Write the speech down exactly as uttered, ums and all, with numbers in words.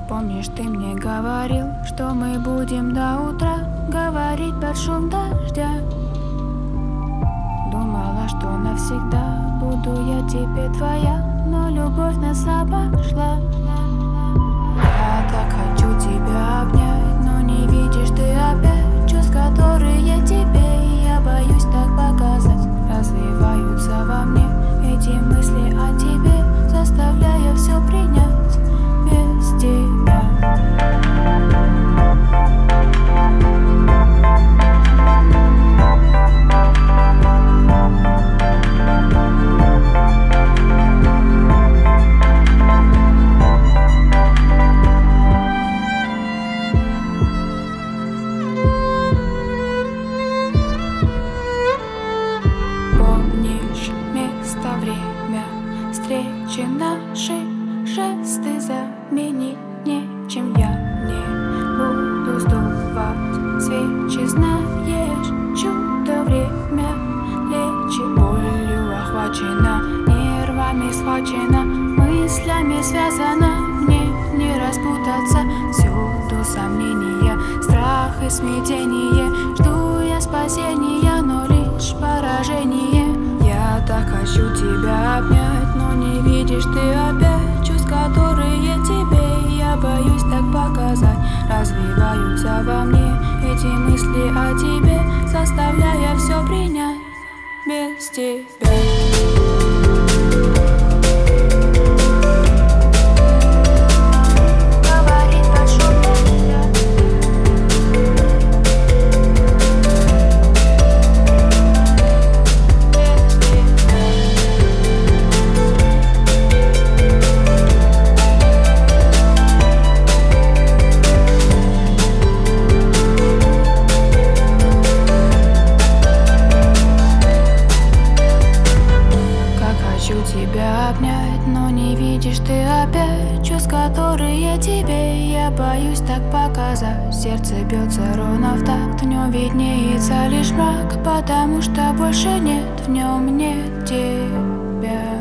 Помнишь, ты мне говорил, что мы будем до утра говорить под шум дождя. Думала, что навсегда буду я тебе твоя, но любовь нас обошла. Я так хочу тебя обнять, но не видишь ты опять чувств, которые тебе, я боюсь так показать. Развиваются во мне эти мысли о тебе, заставляя все принять без тебя. Помнишь место, время, встречи наши, жесты заменить нечем. Я не буду сдувать свечи, знаешь, чудо время лечит. Болью охвачена, нервами схвачена, мыслями связана, мне не распутаться. Всюду сомнения, страх и смятение, жду я спасения, но лишь поражение. Я так хочу тебя обнять, но не видишь ты опять чувств, которые тебе, я боюсь так показать. Развиваются во мне эти мысли о тебе, заставляя все принять без тебя. Тебя обнять, но не видишь ты опять чувств, которые тебе, я боюсь так показать. Сердце бьется ровно в такт, в нем виднеется лишь мрак, потому что больше нет в нем нет тебя.